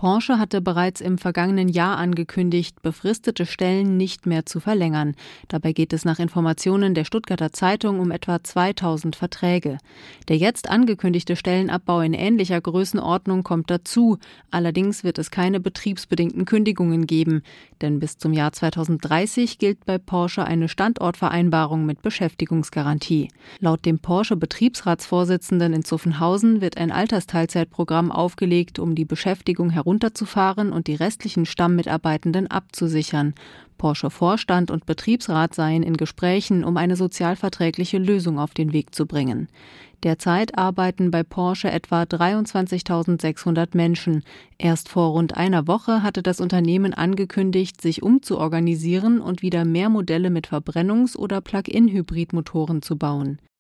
Porsche hatte bereits im vergangenen Jahr angekündigt, befristete Stellen nicht mehr zu verlängern. Dabei geht es nach Informationen der Stuttgarter Zeitung um etwa 2000 Verträge. Der jetzt angekündigte Stellenabbau in ähnlicher Größenordnung kommt dazu. Allerdings wird es keine betriebsbedingten Kündigungen geben. Denn bis zum Jahr 2030 gilt bei Porsche eine Standortvereinbarung mit Beschäftigungsgarantie. Laut dem Porsche-Betriebsratsvorsitzenden in Zuffenhausen wird ein Altersteilzeitprogramm aufgelegt, um die Beschäftigung herunterzufahren und die restlichen Stammmitarbeitenden abzusichern. Porsche-Vorstand und Betriebsrat seien in Gesprächen, um eine sozialverträgliche Lösung auf den Weg zu bringen. Derzeit arbeiten bei Porsche etwa 23.600 Menschen. Erst vor rund einer Woche hatte das Unternehmen angekündigt, sich umzuorganisieren und wieder mehr Modelle mit Verbrennungs- oder Plug-in-Hybridmotoren zu bauen.